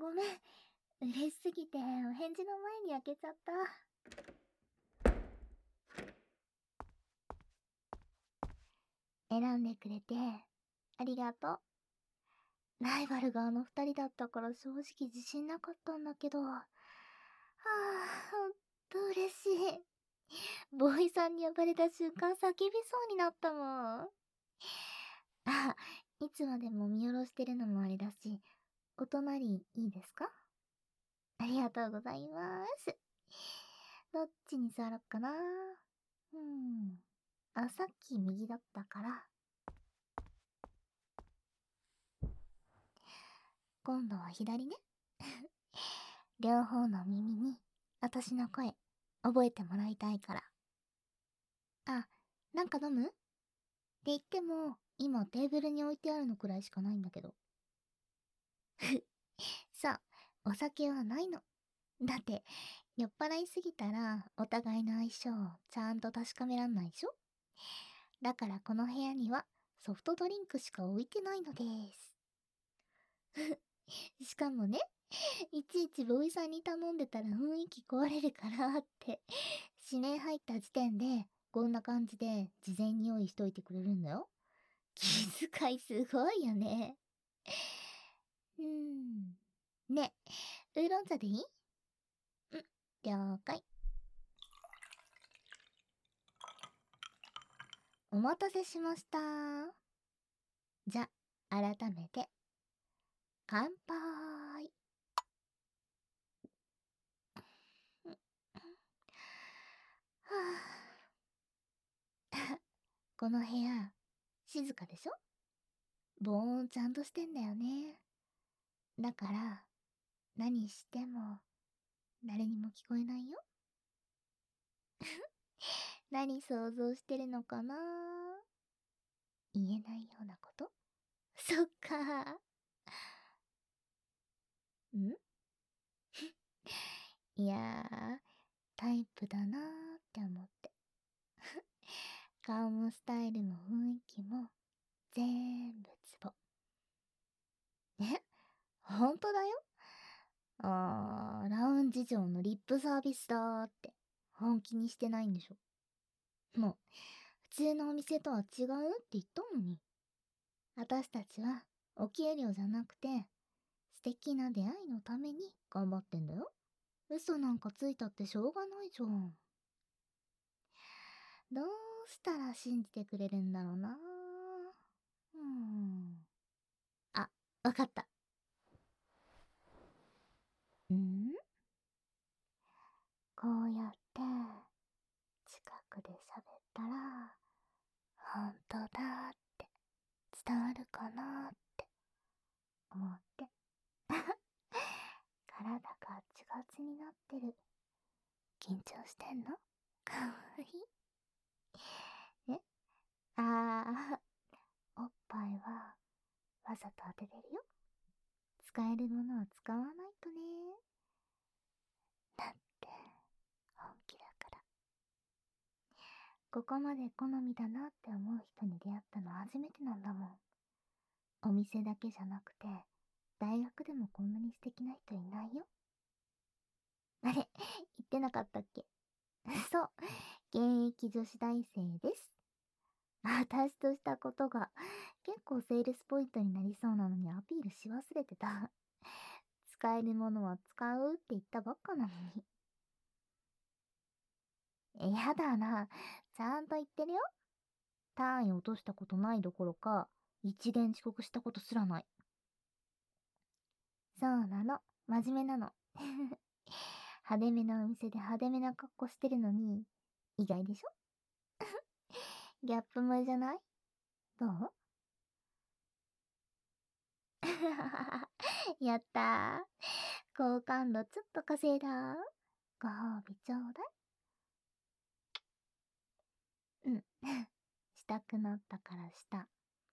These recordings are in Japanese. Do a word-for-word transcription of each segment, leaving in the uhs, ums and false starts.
ごめん。嬉しすぎてお返事の前に開けちゃった。選んでくれて、ありがとう。ライバルがあの二人だったから正直自信なかったんだけど。はぁ、ほんと嬉しい。ボーイさんに呼ばれた瞬間叫びそうになったもん。あ、いつまでも見下ろしてるのもあれだし、お隣いいですか？ありがとうございます。どっちに座ろっかな。うん。あ、さっき右だったから。今度は左ね。両方の耳に、私の声、覚えてもらいたいから。あ、なんか飲む？って言っても、今テーブルに置いてあるのくらいしかないんだけど。そう、お酒はないの。だって、酔っ払いすぎたら、お互いの相性をちゃんと確かめらんないでしょ？だからこの部屋には、ソフトドリンクしか置いてないのです。しかもね、いちいちボーイさんに頼んでたら雰囲気壊れるからって、指名入った時点で、こんな感じで事前に用意しといてくれるんだよ。気遣いすごいよね。うーん。ね、ウーロン茶でいい？ん、了解。お待たせしました。じゃ、改めて、乾杯。はぁこの部屋、静かでしょ？防音ちゃんとしてんだよね。だから、何しても、誰にも聞こえないよ。何想像してるのかな？言えないようなこと？そっか。んいやー、タイプだなーって思って。顔もスタイルも雰囲気も、全部ツボ。え、ほんとだよ。あー、ラウンジ嬢のリップサービスだーって、本気にしてないんでしょ。もう、普通のお店とは違うって言ったのに。私たちは、お給料じゃなくて、素敵な出会いのために頑張ってんだよ。嘘なんかついたってしょうがないじゃん。どうしたら信じてくれるんだろうな。うーん。あ、わかった。んこうやって、近くで喋ったら、本当だって伝わるかなって思って。体がガチガチになってる。緊張してんの？かわいい。え、あー、おっぱいはわざと当ててるよ。使えるものは使わないとね。だって本気だから。ここまで好みだなって思う人に出会ったの初めてなんだもん。お店だけじゃなくて、大学でもこんなに素敵な人いないよ。あれ、言ってなかったっけ？そう、現役女子大生です。私としたことが結構セールスポイントになりそうなのにアピールし忘れてた。使えるものは使うって言ったばっかなのに。やだな。ちゃんと言ってるよ。単位落としたことないどころか、一限遅刻したことすらない。そうなの。真面目なの。派手めなお店で派手めな格好してるのに、意外でしょ？ギャップ萌えじゃない？どう？やったー。好感度ちょっと稼いだ。ご褒美ちょうだい。うん。したくなったからした。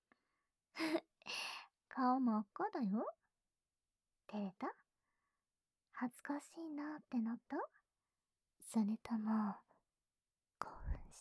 顔真っ赤だよ。照れた？恥ずかしいなってなった？それとも、興奮した？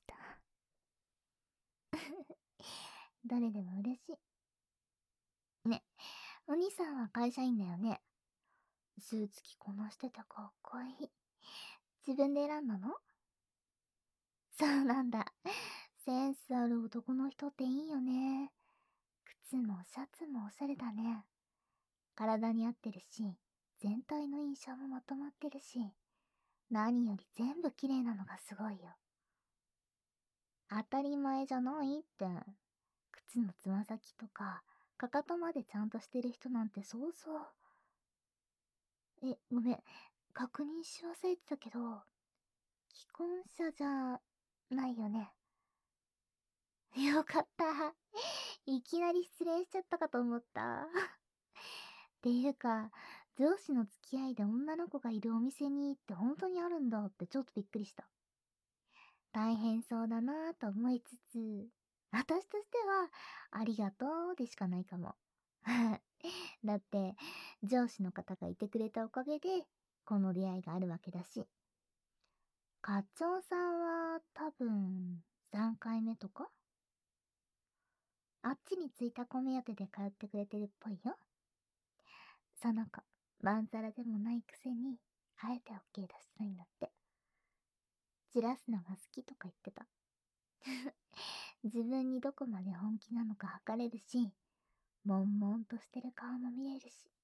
どれでも嬉しい。ね、お兄さんは会社員だよね。 スーツ着こなしててかっこいい。自分で選んだの？そうなんだ。センスある男の人っていいよね。靴もシャツもおしゃれだね。体に合ってるし、全体の印象もまとまってるし、何より全部綺麗なのがすごいよ。当たり前じゃないって。靴のつま先とか、かかとまでちゃんとしてる人なんてそうそう。え、ごめん。確認し忘れてたけど、既婚者じゃないよね。よかった。いきなり失礼しちゃったかと思った。っていうか、上司の付き合いで女の子がいるお店にって本当にあるんだってちょっとびっくりした。大変そうだなぁと思いつつ、私としては、ありがとうでしかないかも。だって、上司の方がいてくれたおかげで、この出会いがあるわけだし。課長さんは多分、さんかいめとかあっちに着いた子目当てで通ってくれてるっぽいよ。その子、まんざらでもないくせに、あえて OK 出したいんだって。じらすのが好きとか言ってた。自分にどこまで本気なのか測れるし、悶々としてる顔も見れるし。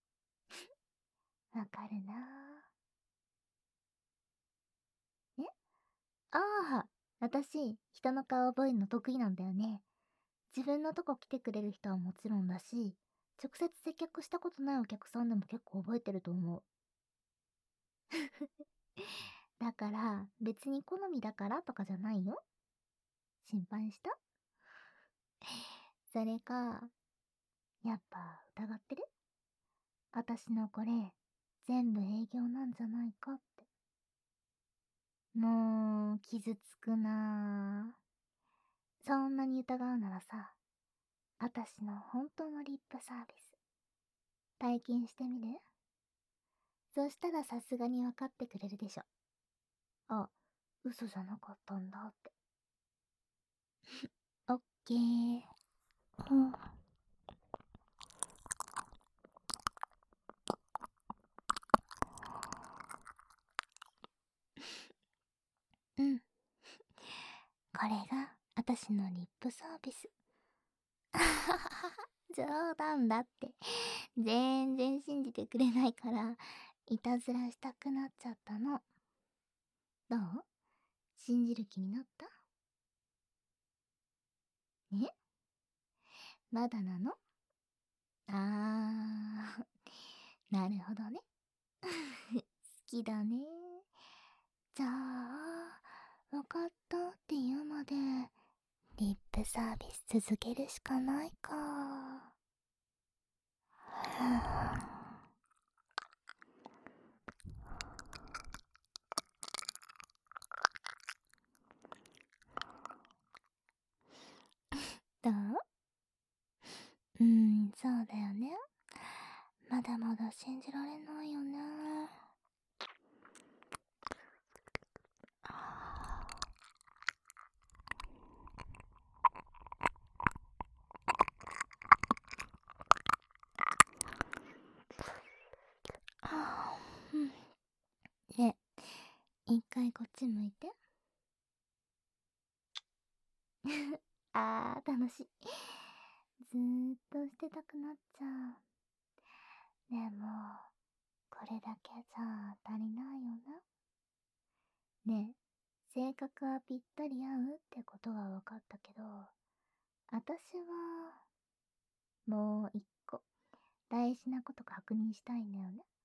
わかるなぁ。えああ、私、人の顔覚えるの得意なんだよね。自分のとこ来てくれる人はもちろんだし、直接接客したことないお客さんでも結構覚えてると思う。だから、別に好みだからとかじゃないよ。心配した？それか、やっぱ疑ってる？私のこれ、全部営業なんじゃないかって。もう、傷つくなぁ。そんなに疑うならさ、私の本当のリップサービス、体験してみる？そしたらさすがに分かってくれるでしょ。あ、嘘じゃなかったんだって。オッケー。うん。うん。これが私のリップサービス。あははは冗談だって。全然信じてくれないから、いたずらしたくなっちゃったの。どう？信じる気になった？え？まだなの？あー、なるほどね。好きだね。じゃあ、わかったって言うまで、リップサービス続けるしかないか。どう？うーん、そうだよね。まだまだ信じられないよね。あー、うん。ね、一回こっち向いて。あー、楽しい。ずーっとしてたくなっちゃう。でも、これだけじゃ足りないよな。ねえ、性格はぴったり合うってことは分かったけど、私は、もう一個、大事なこと確認したいんだよね。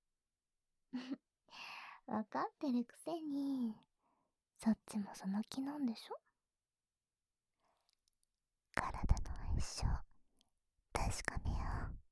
分かってるくせに、そっちもその気なんでしょ？体の相性、確かめよう。